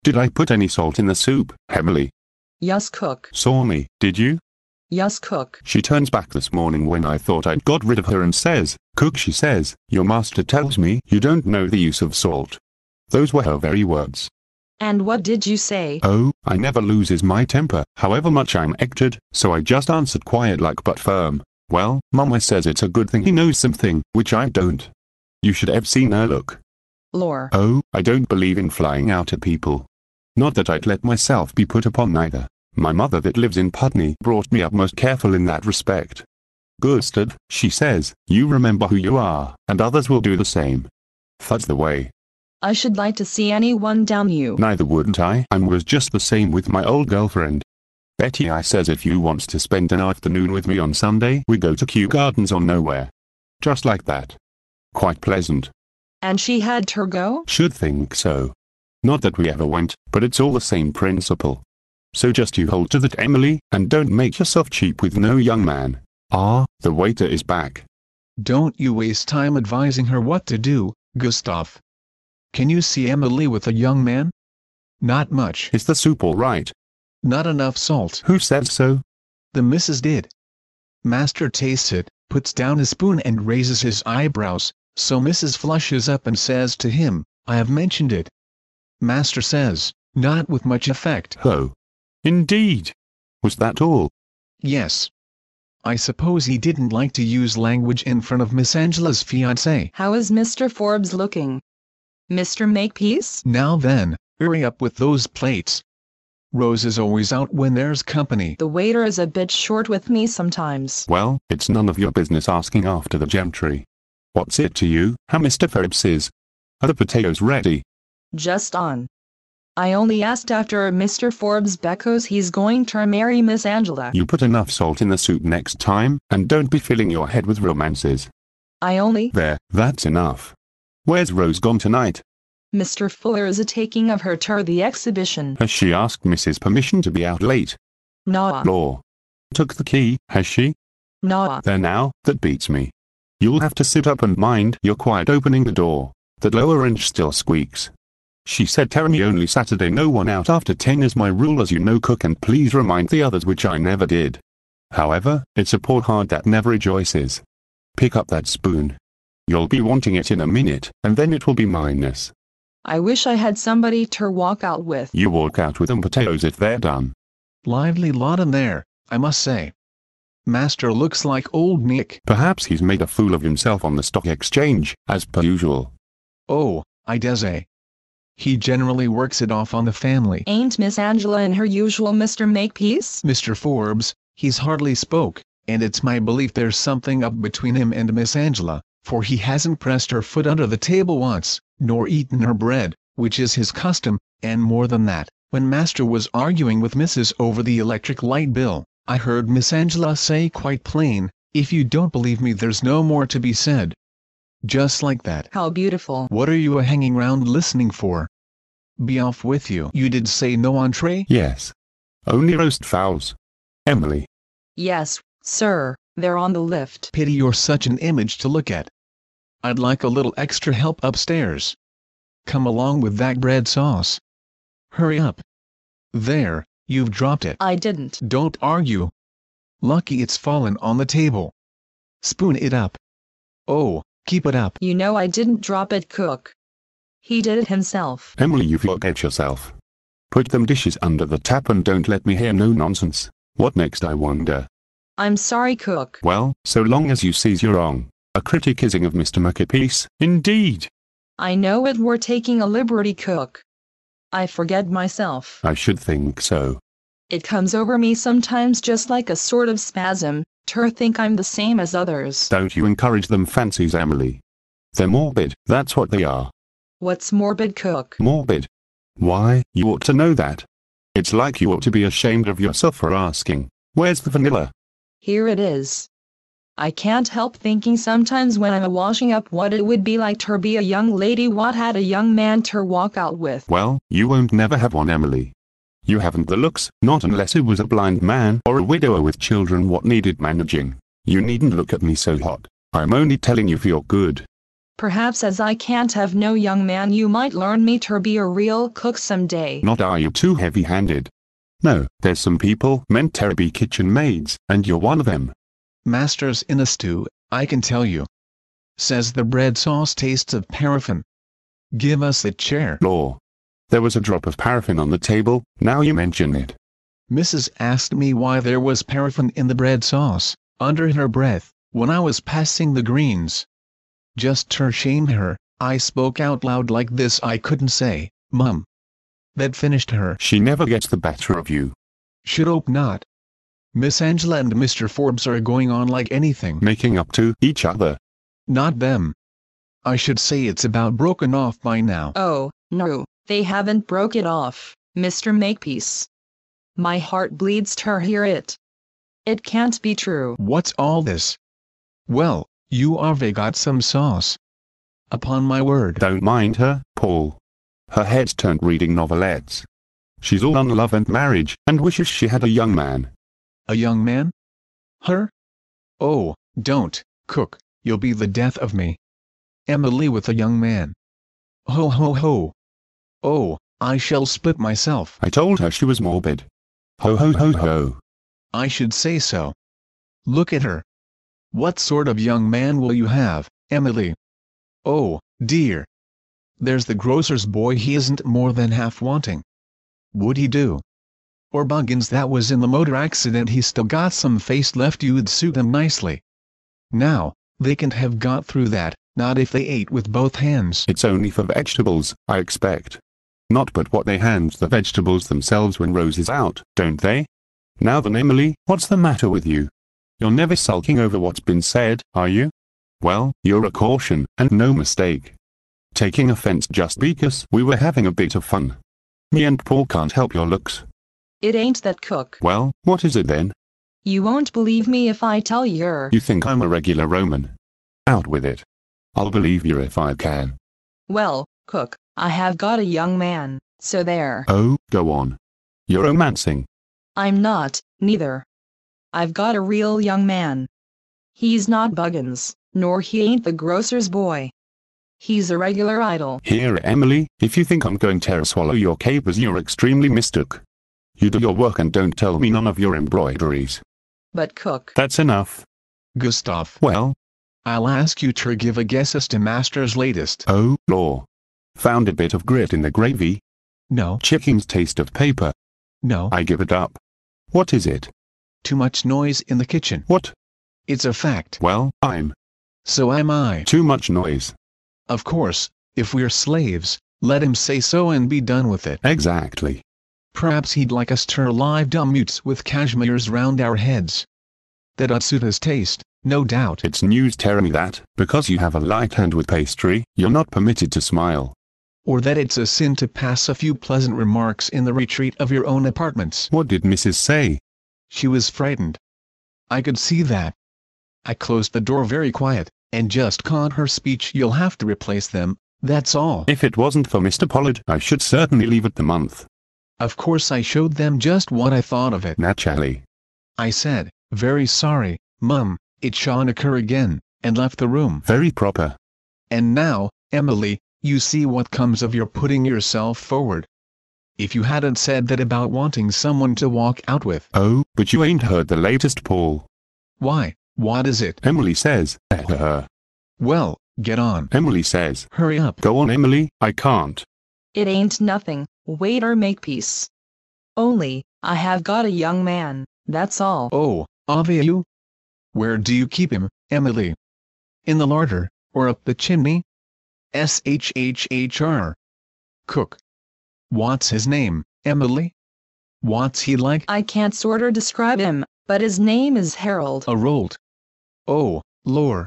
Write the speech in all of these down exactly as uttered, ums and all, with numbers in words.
Did I put any salt in the soup, Emily? Yes, cook. Saw me, did you? Yes, cook. She turns back this morning when I thought I'd got rid of her and says, "Cook," she says, "your master tells me you don't know the use of salt." Those were her very words. And what did you say? Oh, I never loses my temper, however much I'm acted, so I just answered quiet like but firm. Well, Mama says it's a good thing he knows something, which I don't. You should have seen her look. Lore. Oh, I don't believe in flying out at people. Not that I'd let myself be put upon neither. My mother that lives in Putney brought me up most careful in that respect. Gustard, she says, you remember who you are, and others will do the same. That's the way. I should like to see anyone down you. Neither wouldn't I. I was just the same with my old girlfriend. Betty, I says, if you wants to spend an afternoon with me on Sunday, we go to Kew Gardens or nowhere. Just like that. Quite pleasant. And she had to go? Should think so. Not that we ever went, but it's all the same principle. So just you hold to that, Emily, and don't make yourself cheap with no young man. Ah, the waiter is back. Don't you waste time advising her what to do, Gustav. Can you see Emily with a young man? Not much. Is the soup all right? Not enough salt. Who said so? The missus did. Master tastes it, puts down his spoon and raises his eyebrows, so Missus flushes up and says to him, "I have mentioned it." Master says, "Not with much effect." Oh. Indeed. Was that all? Yes. I suppose he didn't like to use language in front of Miss Angela's fiancé. How is Mister Forbes looking? Mister Makepeace? Now then, hurry up with those plates. Rose is always out when there's company. The waiter is a bit short with me sometimes. Well, it's none of your business asking after the gentry. What's it to you, how Mister Forbes is? Are the potatoes ready? Just on. I only asked after Mister Forbes because he's going to marry Miss Angela. You put enough salt in the soup next time, and don't be filling your head with romances. I only... There, that's enough. Where's Rose gone tonight? Mister Fuller is a taking of her to the exhibition. Has she asked Missus permission to be out late? Nah. Law. Took the key, has she? Nah. There now, that beats me. You'll have to sit up and mind you're quiet opening the door. That lower inch still squeaks. She said, "Tell me only Saturday, no one out after ten is my rule, as you know, cook, and please remind the others," which I never did. However, it's a poor heart that never rejoices. Pick up that spoon. You'll be wanting it in a minute, and then it will be minus. I wish I had somebody to walk out with. You walk out with them potatoes if they're done. Lively lot in there, I must say. Master looks like old Nick. Perhaps he's made a fool of himself on the stock exchange, as per usual. Oh, I dessay. He generally works it off on the family. Ain't Miss Angela in her usual Mister Makepeace? Mister Forbes, he's hardly spoke, and it's my belief there's something up between him and Miss Angela, for he hasn't pressed her foot under the table once, nor eaten her bread, which is his custom, and more than that, when Master was arguing with Missus over the electric light bill, I heard Miss Angela say quite plain, "If you don't believe me, there's no more to be said." Just like that. How beautiful. What are you a hanging round listening for? Be off with you. You did say no entree? Yes. Only roast fowls. Emily. Yes, sir, they're on the lift. Pity you're such an image to look at. I'd like a little extra help upstairs. Come along with that bread sauce. Hurry up. There, you've dropped it. I didn't. Don't argue. Lucky it's fallen on the table. Spoon it up. Oh, keep it up. You know I didn't drop it, cook. He did it himself. Emily, you forget yourself. Put them dishes under the tap and don't let me hear no nonsense. What next, I wonder? I'm sorry, cook. Well, so long as you sees you're wrong. A criticizing of Mister Makepeace, indeed. I know it, we're taking a liberty, cook. I forget myself. I should think so. It comes over me sometimes just like a sort of spasm, to think I'm the same as others. Don't you encourage them fancies, Emily. They're morbid, that's what they are. What's morbid, cook? Morbid. Why, you ought to know that. It's like you ought to be ashamed of yourself for asking, "Where's the vanilla?" Here it is. I can't help thinking sometimes when I'm a-washing up what it would be like to be a young lady what had a young man to walk out with. Well, you won't never have one, Emily. You haven't the looks, not unless it was a blind man or a widower with children what needed managing. You needn't look at me so hot. I'm only telling you for your good. Perhaps as I can't have no young man, you might learn me to be a real cook someday. Not are you too heavy-handed? No, there's some people meant to be kitchen maids, and you're one of them. Masters in a stew, I can tell you. Says the bread sauce tastes of paraffin. Give us a chair. Law. There was a drop of paraffin on the table, now you mention it. Missus asked me why there was paraffin in the bread sauce, under her breath, when I was passing the greens. Just to shame her, I spoke out loud like this: I couldn't say, Mum. That finished her. She never gets the better of you. Should hope not. Miss Angela and Mister Forbes are going on like anything. Making up to each other. Not them. I should say it's about broken off by now. Oh, no, they haven't broke it off, Mister Makepeace. My heart bleeds to hear it. It can't be true. What's all this? Well, you have got some sauce. Upon my word. Don't mind her, Paul. Her head's turned reading novelettes. She's all on love and marriage, and wishes she had a young man. A young man? Her? Oh, don't, cook, you'll be the death of me. Emily with a young man. Ho ho ho. Oh, I shall split myself. I told her she was morbid. Ho ho ho ho. I should say so. Look at her. What sort of young man will you have, Emily? Oh, dear. There's the grocer's boy, he isn't more than half wanting. Would he do? Or Buggins that was in the motor accident, he's still got some face left, you'd suit him nicely. Now, they can't have got through that, not if they ate with both hands. It's only for vegetables, I expect. Not but what they hand the vegetables themselves when Rose is out, don't they? Now then, Emily, what's the matter with you? You're never sulking over what's been said, are you? Well, you're a caution, and no mistake. Taking offense just because we were having a bit of fun. Me and Paul can't help your looks. It ain't that, cook. Well, what is it then? You won't believe me if I tell yer. You think I'm a regular Roman? Out with it. I'll believe you if I can. Well, cook, I have got a young man, so there. Oh, go on. You're romancing. I'm not, neither. I've got a real young man. He's not Buggins, nor he ain't the grocer's boy. He's a regular idol. Here, Emily, if you think I'm going to swallow your capers, you're extremely mistook. You do your work and don't tell me none of your embroideries. But cook. That's enough. Gustav. Well? I'll ask you to give a guess as to Master's latest. Oh, law. Found a bit of grit in the gravy? No. Chicken's taste of paper? No. I give it up. What is it? Too much noise in the kitchen. What? It's a fact. Well, I'm. So am I. Too much noise. Of course, if we're slaves, let him say so and be done with it. Exactly. Perhaps he'd like us to live dumb mutes with cashmeres round our heads. That'd suit his taste, no doubt. It's news telling me that, because you have a light hand with pastry, you're not permitted to smile. Or that it's a sin to pass a few pleasant remarks in the retreat of your own apartments. What did Missus say? She was frightened. I could see that. I closed the door very quiet, and just caught her speech. You'll have to replace them, that's all. If it wasn't for Mister Pollard, I should certainly leave it the month. Of course I showed them just what I thought of it. Naturally. I said, very sorry, Mum, it shan't occur again, and left the room. Very proper. And now, Emily, you see what comes of your putting yourself forward. If you hadn't said that about wanting someone to walk out with. Oh, but you ain't heard the latest, Paul. Why, what is it? Emily says, eh, her. Well, get on. Emily says. Hurry up. Go on, Emily, I can't. It ain't nothing, waiter Makepeace. Only, I have got a young man, that's all. Oh, have you? Where do you keep him, Emily? In the larder, or up the chimney? S H H H R. Cook. What's his name, Emily? What's he like? I can't sorter describe him, but his name is Harold. A Rold. Oh, lor.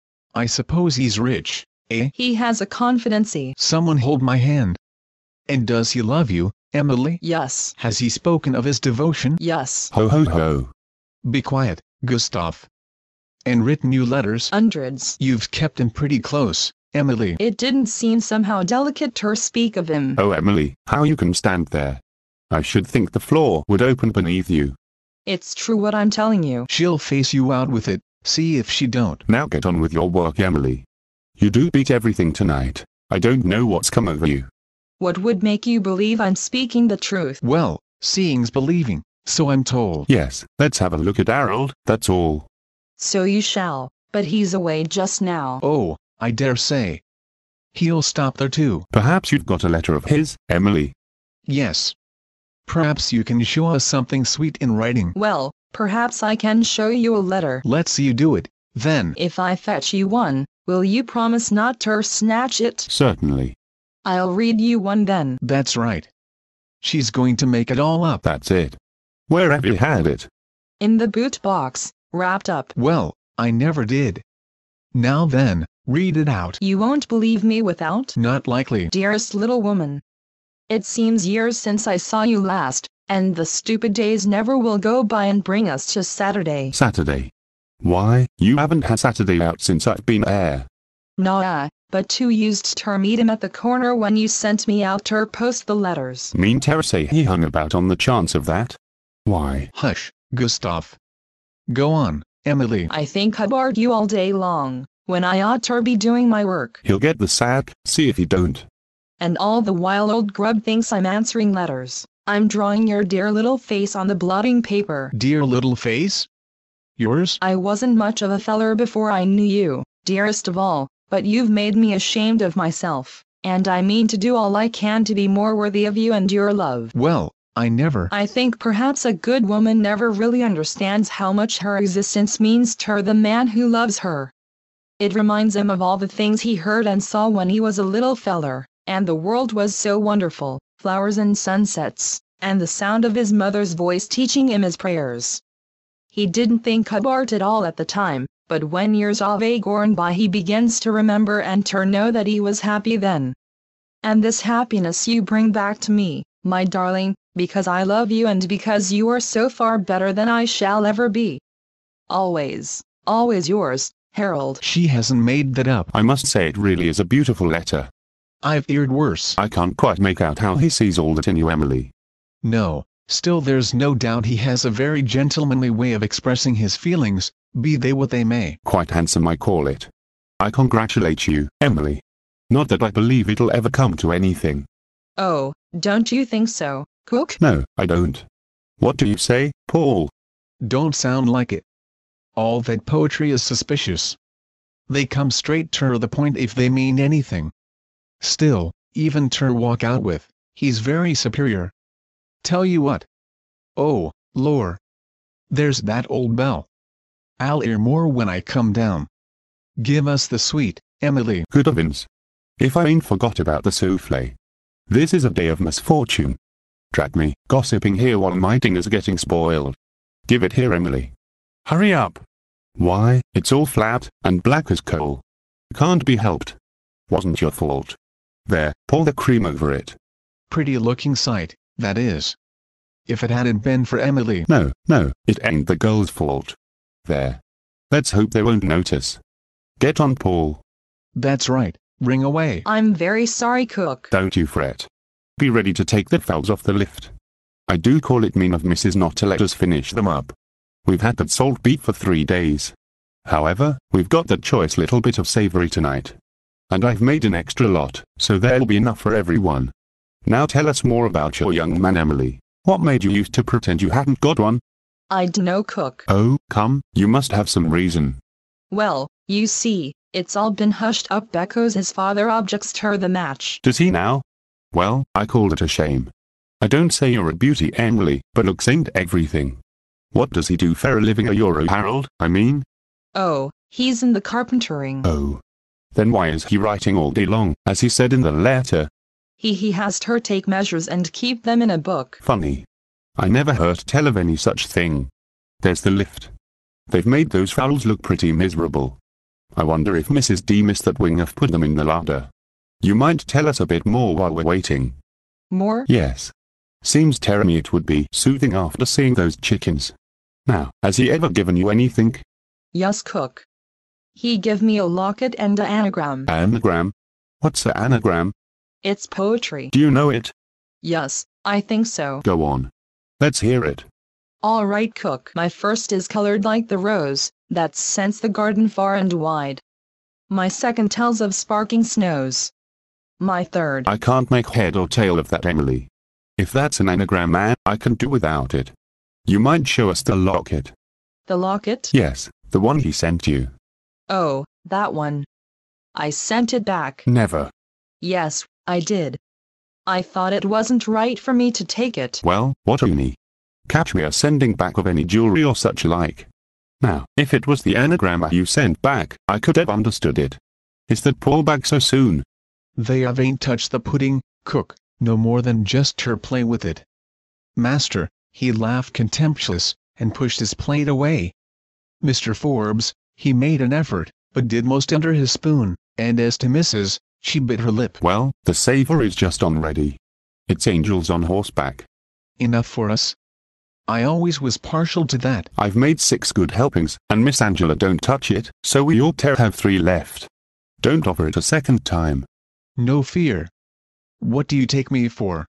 I suppose he's rich, eh? He has a confidency. Someone hold my hand. And does he love you, Emily? Yes. Has he spoken of his devotion? Yes. Ho ho ho. Be quiet, Gustav. And written you letters? Hundreds. You've kept him pretty close, Emily. It didn't seem somehow delicate to speak of him. Oh, Emily, how you can stand there. I should think the floor would open beneath you. It's true what I'm telling you. She'll face you out with it, see if she don't. Now get on with your work, Emily. You do beat everything tonight. I don't know what's come over you. What would make you believe I'm speaking the truth? Well, seeing's believing, so I'm told. Yes, let's have a look at Harold, that's all. So you shall, but he's away just now. Oh, I dare say. He'll stop there too. Perhaps you've got a letter of his, Emily. Yes. Perhaps you can show us something sweet in writing. Well, perhaps I can show you a letter. Let's see you do it, then. If I fetch you one, will you promise not to snatch it? Certainly. I'll read you one then. That's right. She's going to make it all up. That's it. Where have you had it? In the boot box, wrapped up. Well, I never did. Now then, read it out. You won't believe me without? Not likely. Dearest little woman. It seems years since I saw you last, and the stupid days never will go by and bring us to Saturday. Saturday. Why, you haven't had Saturday out since I've been there. Nah, but you used to meet him at the corner when you sent me out to post the letters. Mean Terra say he hung about on the chance of that? Why? Hush, Gustav. Go on, Emily. I think I barred you all day long, when I ought to be doing my work. He'll get the sack, see if he don't. And all the while old grub thinks I'm answering letters. I'm drawing your dear little face on the blotting paper. Dear little face? Yours? I wasn't much of a feller before I knew you, dearest of all, but you've made me ashamed of myself, and I mean to do all I can to be more worthy of you and your love. Well, I never... I think perhaps a good woman never really understands how much her existence means to the man who loves her. It reminds him of all the things he heard and saw when he was a little feller, and the world was so wonderful, flowers and sunsets, and the sound of his mother's voice teaching him his prayers. He didn't think about it all at the time, but when years of age gone by he begins to remember and to know that he was happy then. And this happiness you bring back to me, my darling, because I love you and because you are so far better than I shall ever be. Always, always yours, Harold. She hasn't made that up. I must say it really is a beautiful letter. I've heard worse. I can't quite make out how he sees all that in you, Emily. No, still there's no doubt he has a very gentlemanly way of expressing his feelings, be they what they may. Quite handsome, I call it. I congratulate you, Emily. Not that I believe it'll ever come to anything. Oh, don't you think so, Cook? No, I don't. What do you say, Paul? Don't sound like it. All that poetry is suspicious. They come straight to the point if they mean anything. Still, even to walk out with, he's very superior. Tell you what. Oh, lor. There's that old bell. I'll hear more when I come down. Give us the sweet, Emily. Good heavens. If I ain't forgot about the souffle. This is a day of misfortune. Drat me, gossiping here while my dinner's getting spoiled. Give it here, Emily. Hurry up. Why, it's all flat, and black as coal. Can't be helped. Wasn't your fault. There, pour the cream over it. Pretty looking sight, that is. If it hadn't been for Emily. No, no, it ain't the girl's fault. There. Let's hope they won't notice. Get on, Paul. That's right, ring away. I'm very sorry, Cook. Don't you fret. Be ready to take the fowls off the lift. I do call it mean of Missus not to let us finish them up. We've had that salt beef for three days. However, we've got that choice little bit of savory tonight. And I've made an extra lot, so there'll be enough for everyone. Now tell us more about your young man, Emily. What made you used to pretend you hadn't got one? I dunno, Cook. Oh, come, you must have some reason. Well, you see, it's all been hushed up because his father objects to the match. Does he now? Well, I call it a shame. I don't say you're a beauty, Emily, but looks ain't everything. What does he do for a living, a Euro Harold, I mean? Oh, he's in the carpentering. Oh. Then why is he writing all day long, as he said in the letter? He he has to take measures and keep them in a book. Funny. I never heard tell of any such thing. There's the lift. They've made those fowls look pretty miserable. I wonder if Missus D missed that wing of put them in the larder. You might tell us a bit more while we're waiting. More? Yes. Seems to me it would be soothing after seeing those chickens. Now, has he ever given you anything? Yes, Cook. He give me a locket and a anagram. Anagram? What's a anagram? It's poetry. Do you know it? Yes, I think so. Go on. Let's hear it. All right, Cook. My first is colored like the rose that scents the garden far and wide. My second tells of sparking snows. My third. I can't make head or tail of that, Emily. If that's an anagram, man, I can do without it. You might show us the locket. The locket? Yes, the one he sent you. Oh, that one. I sent it back. Never. Yes, I did. I thought it wasn't right for me to take it. Well, what a uni. Catch me a sending back of any jewelry or such like. Now, if it was the anagram you sent back, I could have understood it. Is that Paul back so soon? They have ain't touched the pudding, cook, no more than just her play with it. Master, he laughed contemptuous, and pushed his plate away. Mister Forbes, he made an effort, but did most under his spoon, and as to Missus, she bit her lip. Well, the savory's just on ready. It's angels on horseback. Enough for us. I always was partial to that. I've made six good helpings, and Miss Angela don't touch it, so we ought to have three left. Don't offer it a second time. No fear. What do you take me for?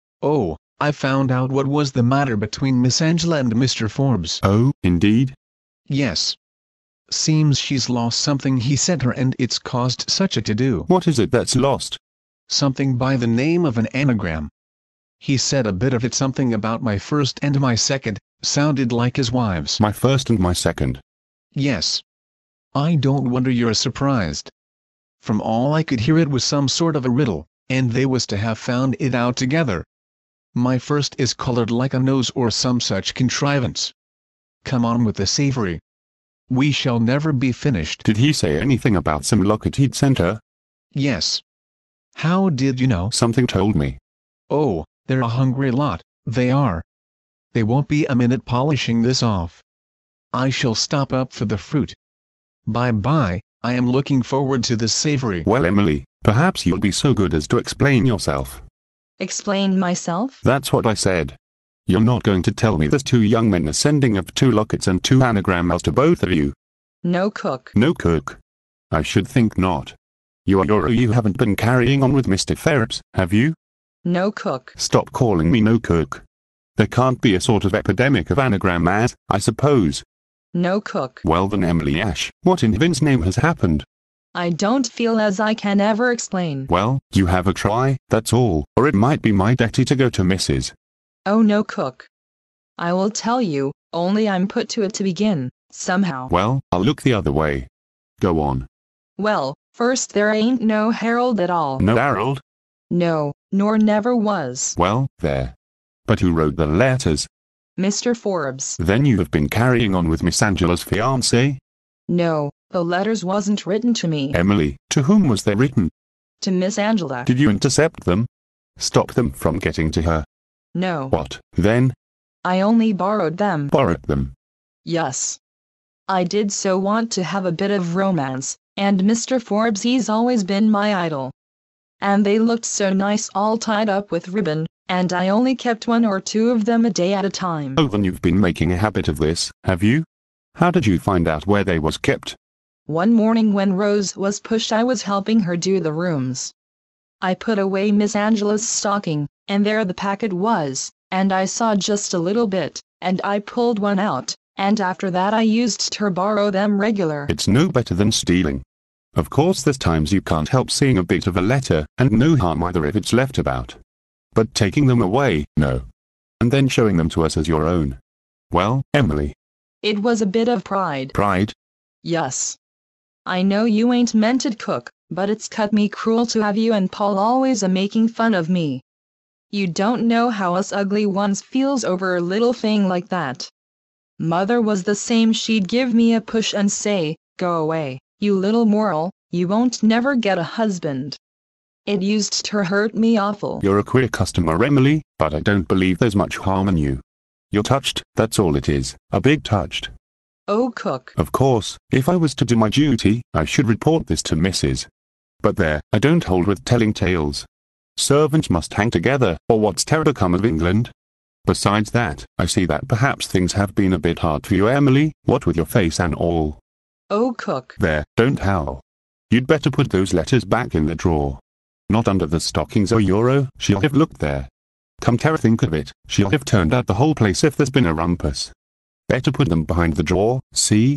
Oh, I found out what was the matter between Miss Angela and Mister Forbes. Oh, indeed? Yes. Seems she's lost something he sent her and it's caused such a to-do. What is it that's lost? Something by the name of an anagram. He said a bit of it, something about my first and my second, sounded like his wife's. My first and my second. Yes. I don't wonder you're surprised. From all I could hear it was some sort of a riddle, and they was to have found it out together. My first is colored like a nose or some such contrivance. Come on with the savory. We shall never be finished. Did he say anything about some locket he'd sent her? Yes. How did you know? Something told me. Oh, they're a hungry lot, they are. They won't be a minute polishing this off. I shall stop up for the fruit. Bye-bye, I am looking forward to this savory. Well, Emily, perhaps you'll be so good as to explain yourself. Explain myself? That's what I said. You're not going to tell me there's two young men are sending of two lockets and two anagrams to both of you? No cook. No cook. I should think not. You are your you haven't been carrying on with Mister Forbes, have you? No cook. Stop calling me no cook. There can't be a sort of epidemic of anagram ads, I suppose. No cook. Well then, Emily Ash, what in heaven's name has happened? I don't feel as I can ever explain. Well, you have a try, that's all, or it might be my duty to go to Missus Oh, no cook. I will tell you, only I'm put to it to begin, somehow. Well, I'll look the other way. Go on. Well, first there ain't no Harold at all. No Harold? No, nor never was. Well, there. But who wrote the letters? Mister Forbes. Then you have been carrying on with Miss Angela's fiancé? No, the letters wasn't written to me. Emily, to whom was they written? To Miss Angela. Did you intercept them? Stop them from getting to her? No. What, then? I only borrowed them. Borrowed them? Yes. I did so want to have a bit of romance, and Mister Forbes he's always been my idol. And they looked so nice all tied up with ribbon, and I only kept one or two of them a day at a time. Oh, then you've been making a habit of this, have you? How did you find out where they was kept? One morning when Rose was pushed I was helping her do the rooms. I put away Miss Angela's stocking, and there the packet was, and I saw just a little bit, and I pulled one out, and after that I used to borrow them regular. It's no better than stealing. Of course there's times you can't help seeing a bit of a letter, and no harm either if it's left about. But taking them away, no. And then showing them to us as your own. Well, Emily. It was a bit of pride. Pride? Yes. I know you ain't meant to cook, but it's cut me cruel to have you and Paul always a making fun of me. You don't know how us ugly ones feels over a little thing like that. Mother was the same, she'd give me a push and say, go away, you little moral, you won't never get a husband. It used to hurt me awful. You're a queer customer, Emily, but I don't believe there's much harm in you. You're touched, that's all it is, a big touched. Oh, cook. Of course, if I was to do my duty, I should report this to Missus But there, I don't hold with telling tales. Servants must hang together, or what's terror become of England? Besides that, I see that perhaps things have been a bit hard for you, Emily, what with your face and all. Oh, cook. There, don't howl. You'd better put those letters back in the drawer. Not under the stockings or euro, she'll have looked there. Come Tara, think of it, she'll have turned out the whole place if there's been a rumpus. Better put them behind the drawer, see?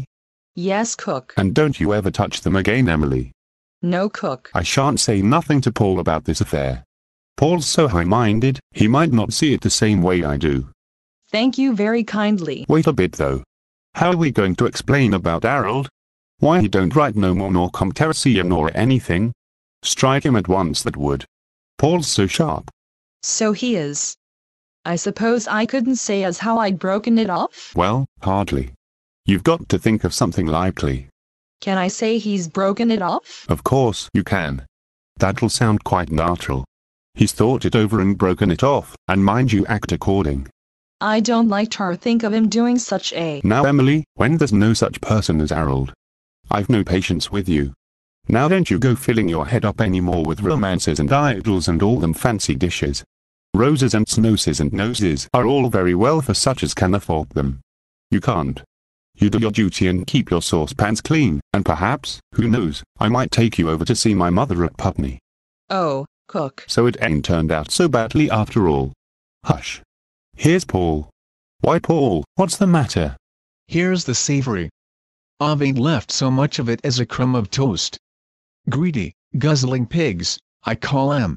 Yes, cook. And don't you ever touch them again, Emily. No, cook. I shan't say nothing to Paul about this affair. Paul's so high-minded, he might not see it the same way I do. Thank you very kindly. Wait a bit though. How are we going to explain about Harold? Why he don't write no more nor come Terracia nor anything? Strike him at once, that would. Paul's so sharp. So he is. I suppose I couldn't say as how I'd broken it off? Well, hardly. You've got to think of something likely. Can I say he's broken it off? Of course you can. That'll sound quite natural. He's thought it over and broken it off, and mind you act according. I don't like to think of him doing such a... Now Emily, when there's no such person as Harold, I've no patience with you. Now don't you go filling your head up anymore with romances and idols and all them fancy dishes. Roses and snoses and noses are all very well for such as can afford them. You can't. You do your duty and keep your saucepans clean, and perhaps, who knows, I might take you over to see my mother at Putney. Oh, cook. So it ain't turned out so badly after all. Hush. Here's Paul. Why, Paul, what's the matter? Here's the savory. I've ain't left so much of it as a crumb of toast. Greedy, guzzling pigs, I call 'em.